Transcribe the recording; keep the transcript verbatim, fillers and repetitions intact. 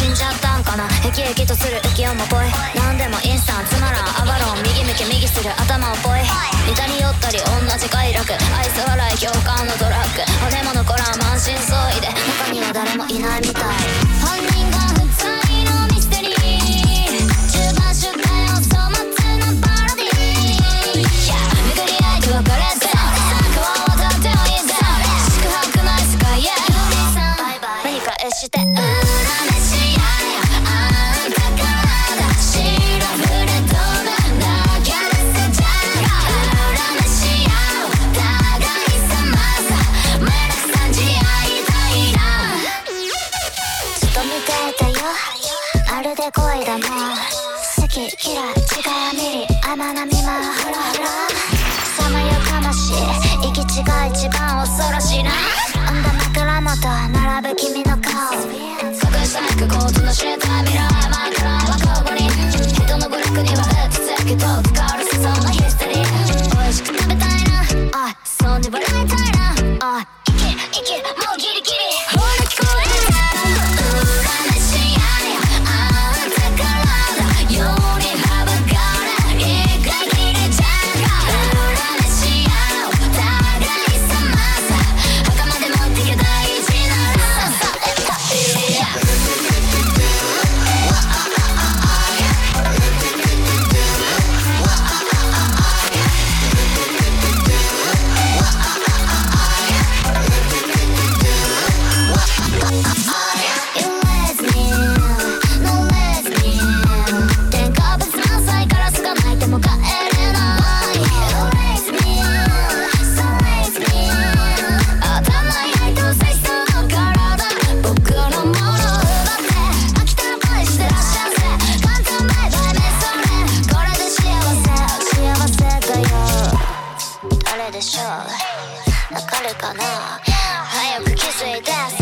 死んじゃったんかな。へきへきとする浮世もぽい。なんでもインスタンつまらんアバロン。右向き右する頭をぽい。似たり寄ったり同じ快楽。愛想笑い共感のドラッグ。骨も残らん満身創痍で他には誰もいないみたい。犯人が不在のミステリー。中盤出荷を粗末なパロディー。巡り合いで別れて坂を渡ってもいいぜ。宿泊ない世界へ何かえして裏飯やれよあんたからだ。白フレとなだけでせちゃう。裏飯やろ互いさまさめんどくさんじ合いたいな。ずっと見ていたよまるで恋だもん。好き嫌い違い見り甘なみまフラフラ。さまよかましい行き違い一番恐ろしいな。産んだ枕元並ぶ君の顔隠したくコートの知れた未来前からは交互に人のブラックにはうつつけと使われそうなヒステリー。美味しく食べたいなおいそうに笑いたいなおい息息もうギリギリほら聞こえてる。裏飯やれよあんたからだようにはばかれ一回きりじゃんか。裏飯やろ互いさまさ墓まで持ってけ大事ならさえたいやわかるかな。早く気づいて